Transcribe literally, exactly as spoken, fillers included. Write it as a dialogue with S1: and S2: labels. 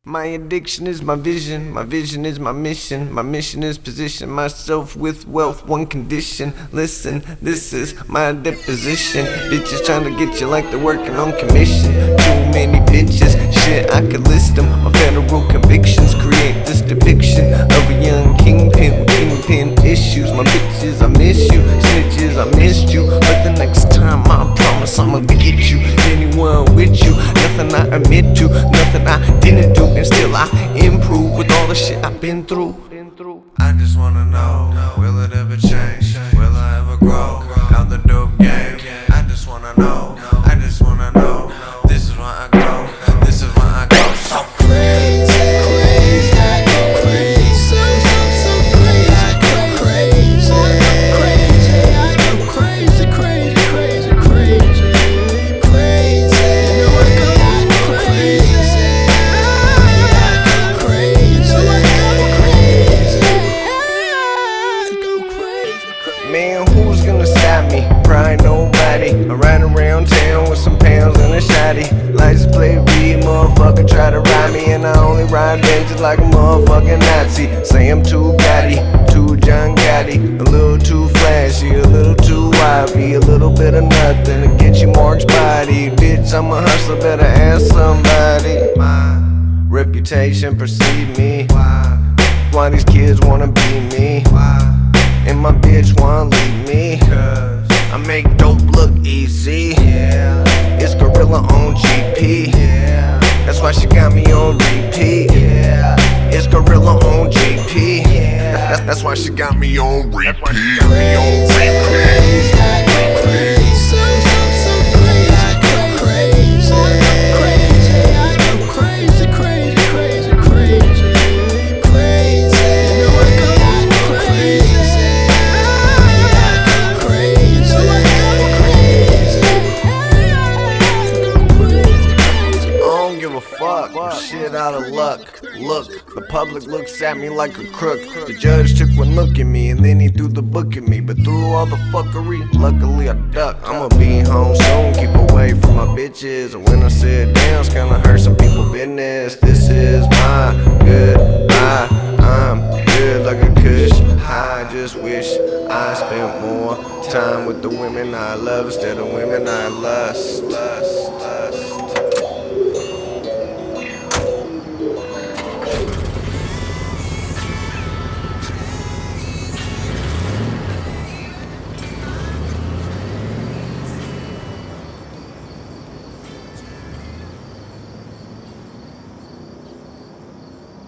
S1: My addiction is my vision, my vision is my mission. My mission is position myself with wealth, one condition. Listen, this is my deposition. Bitches trying to get you like they're working on commission. Too many bitches, shit, I could list them. My federal convictions create this depiction of a young kingpin with kingpin issues. My bitches, I miss you. Snitches, I missed you. But the next time, I promise I'ma get you. Anyone with you, nothing I admit to, nothing I didn't do. And still I improve with all the shit I've been through.
S2: I just wanna know, will it ever change? Will I ever grow out the dope game? I just wanna know, I just wanna know. This is why I go, this is why I go so crazy, crazy, I go crazy, so so so crazy, I go crazy, crazy, I go crazy, crazy, crazy, crazy, crazy. You know I go crazy.
S1: Man, who's gonna stop me? Probably nobody. I'm riding around town with some pounds and a shotty. License plate read, motherfucker try to ride me. And I only ride benches like a motherfucking Nazi. Say I'm too gaudy, too John Gotti. A little too flashy, a little too wavy. A little bit of nothing to get you Mark's body. Bitch, I'm a hustler, better ask somebody. My reputation precede me. Why these kids wanna be me? And my bitch wanna leave me. I make dope look easy. It's Gorilla on G P. That's why she got me on repeat. It's Gorilla on G P. That's, that's why she got me on repeat. Fuck, shit out of luck. Look, the public looks at me like a crook. The judge took one look at me and then he threw the book at me. But through all the fuckery, luckily I ducked. I'ma be home soon, keep away from my bitches. And when I sit down, it's gonna hurt some people business. This is my goodbye. I'm good like a kush. I just wish I spent more time with the women I love instead of women I lust. lust, lust.